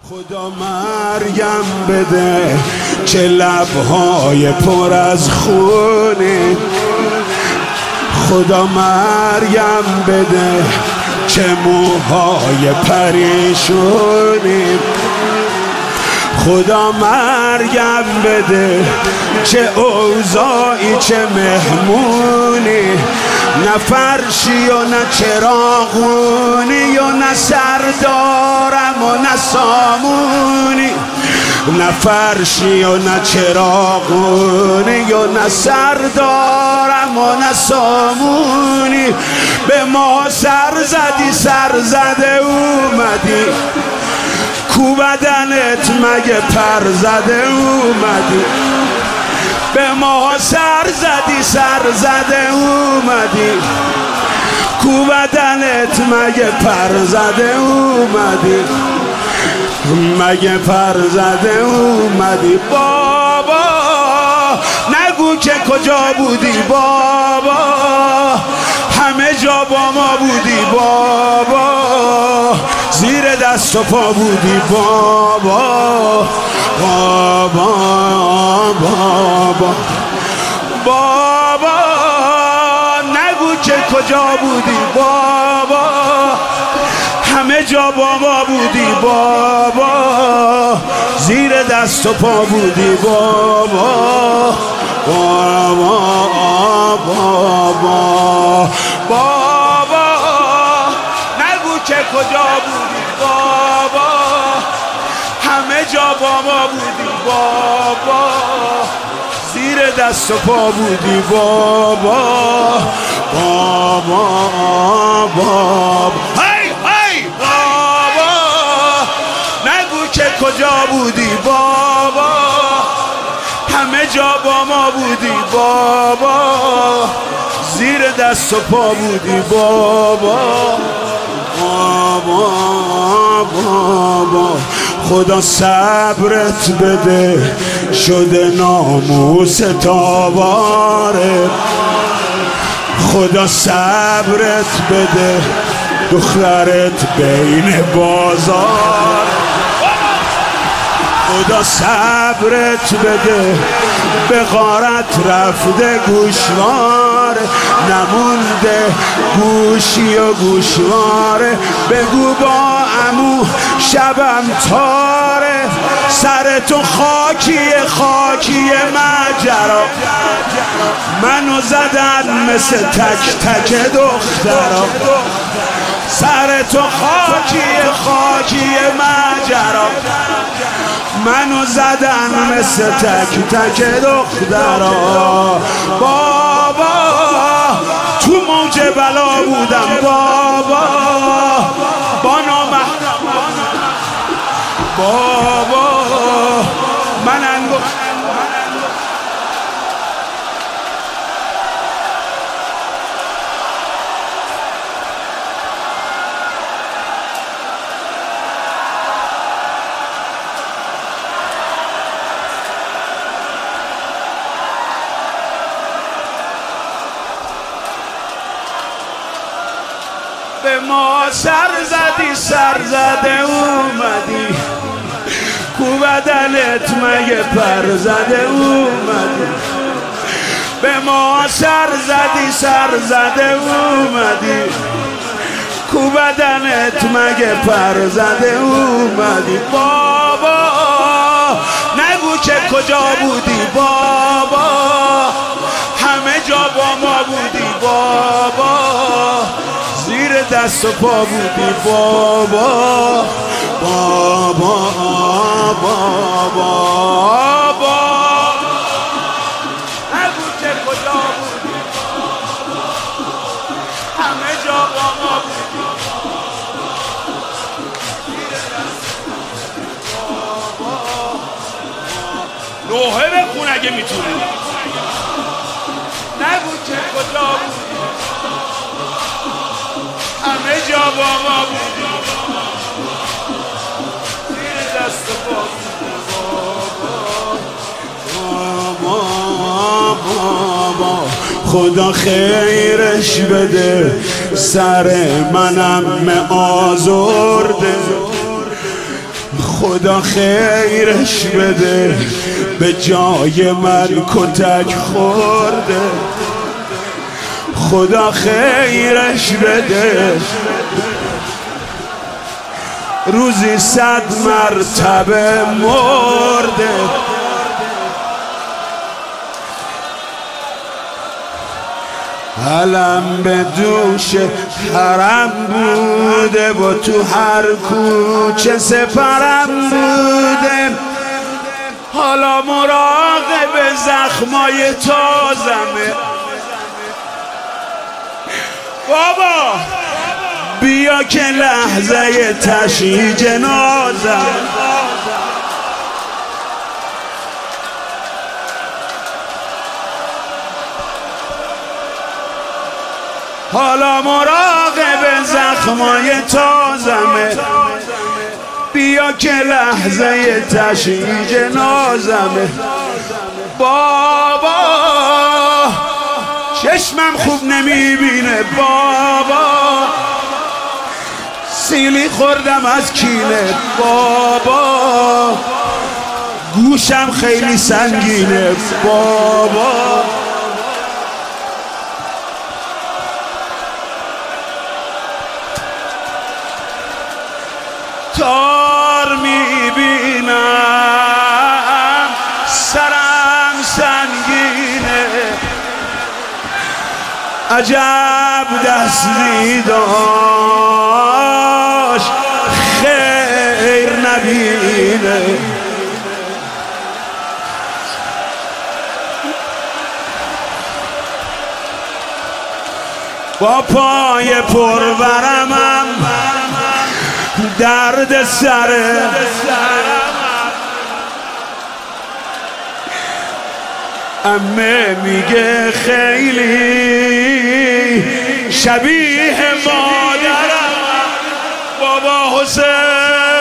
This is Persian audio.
خدا مریم بده چه لبهای پر از خونه، خدا مریم بده چه موهای پریشونه، خدا مریم بده چه اوضاعی چه مهمونی، نه فرشی و نه چراغونی و نه سردارم و نه سامونی، نه فرشی و نه چراغونی و نه سردارم و نه سامونی. به ما سر زدی سر زده اومدی، کو بدنت مگه پر زده اومدی. به ما سر زدی سر زده اومدی، کو بدنت مگه پر زده اومدی، مگه پر زده اومدی. بابا نگو که کجا بودی بابا، همه جا با ما بودی بابا، زیر دست و پا بودی بابا بابا بابا بابا. نگو که کجا بودی بابا، همه جا با ما بودی بابا، زیر دست و پا بودی بابا بابا بابا بابا. نگو که کجا بودی بابا، همه جا با ما بودی بابا، زیر دست و پا بودی بابا بابا بابا. هی هی بابا نگو که کجا بودی بابا، همه جا با ما بودی بابا، زیر دست و پا بودی بابا بابا بابا. خدا صبرت بده شده ناموس تاباره، خدا صبرت بده دخترت بین بازار، خدا صبرت بده به غارت رفته گوشوار، نمونده گوشی و گوشواره. بگو با عمو شبم تاره، سر تو خاکیه خاکیه مجرا، منو زدن مثل تک تک دخترا، سر تو خاکیه خاکیه مجرا، منو زدن مثل تک تک دخترا. بابا تو موج بلا بودم بابا، با نامحرم بابا من به ما سر زدی سر زده اومدی، کو بدنت مگه پر زده اومدی. به ما سر زدی سر زده اومدی، کو بدنت مگه پر زده اومدی. بابا نگو که کجا بودی بابا، همه جا با ما بودی بابا، زیر دست و پا بودی بابا بابا بابا بابا. نگو که کجا بودی، همه جا با ما بودی، زیر دست بابا. نوحه بخون اگه میتونی. نگو که کجا بودی، همه جا با ما بودی، زیر دست پا بابا. خدا خیرش بده سر منم آزرده، خدا خیرش بده، به جای من کتک خورده. خدا خیرش بده، روزی 100 مرتبه مرده. علم به دوش حرم بوده و تو هر کوچه سپرم بوده. حالا مراقب زخمای تازمه. بابا بیا که لحظه تشییع جنازم. حالا مراقب زخمای تازمه. بیا که لحظه تشییع جنازمه. بابا چشمم خوب نمیبینه بابا، سیلی خوردم از کینه بابا، گوشم خیلی سنگینه بابا. تار میبینم سرم سنگینه، عجب دستی داشت خیر نبینه. با پای پرورمم درد سره، عمه میگه خیلی شبیه مادرم. بابا حسین